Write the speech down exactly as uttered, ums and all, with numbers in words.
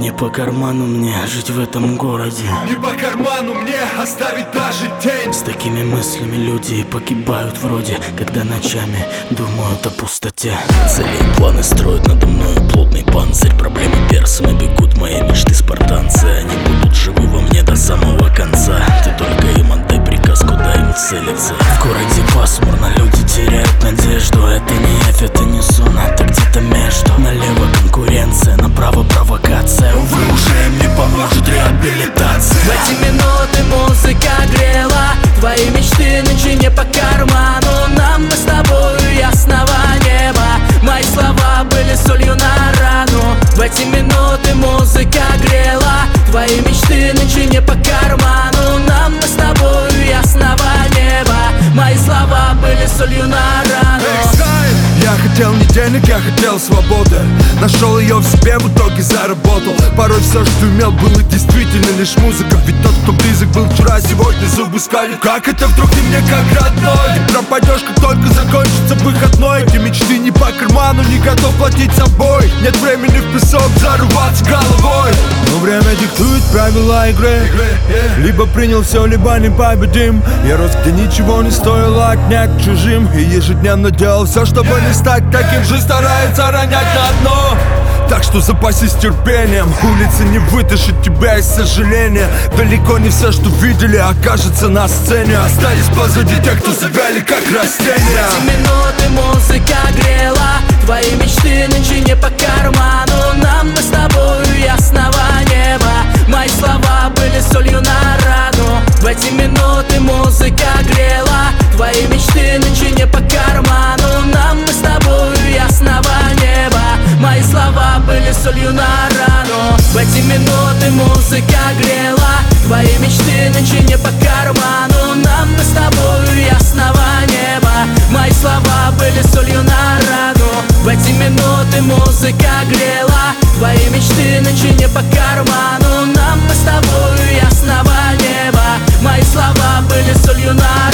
Не по карману мне жить в этом городе, не по карману мне оставить даже тень. С такими мыслями люди погибают вроде, когда ночами думают о пустоте. Цели и планы строят надо мною плотный панцирь. Проблемы персами бегут, мои мечты спартанцы. Они будут живы во мне до самого конца. Ты только им отдай приказ, куда им целиться. В городе пасмурно, люди теряют надежду. Это не явь, это не сон, это где-то между. Налево конкуренция, направо провокация. Увы, уже им не поможет реабилитация. В эти минуты музыка грела твои мечты нынче не по карману. Нам мы с тобою ясного неба. Мои слова были солью на рану. В эти минуты музыка грела твои мечты нынче не по карману. Нам мы с тобою ясного неба. Мои слова были солью на рану. Я хотел не денег, я хотел свободы. Нашел ее в себе, в итоге заработал. Порой все, что имел, было действительно лишь музыка. Ведь тот, кто близок был вчера, сегодня зубы скалит. Как это вдруг ты мне как родной? Ты пропадешь, как только закончится выходной. Эти мечты не по карману, не готов платить собой. Нет времени в песок зарываться головой. Но время диктует правила игры. Либо принял все, либо не победим. Я рос, где ничего не стоило отнять чужим. И ежедневно делал все, чтобы не стать таким же. Старается ронять на дно. Так что запасись терпением. Улица не вытащит тебя из сожаления. Далеко не все, что видели, окажется на сцене. Остались позади те, кто завяли как растения. В эти минуты музыка грела твои мечты нынче не по карману. Нам мы с тобою ясного неба. Мои слова были солью на рану. В эти минуты музыка грела твои мечты нынче не по карману. Нам мы с тобою ясного неба. Мои слова были солью на рану. В эти минуты музыка грела твои мечты нынче не по карману. Нам мы с тобою ясного неба. Мои слова были солью на рану. В эти минуты музыка грела твои мечты нынче не по карману. Нам мы с тобою ясного неба. Мои слова были солью на рану.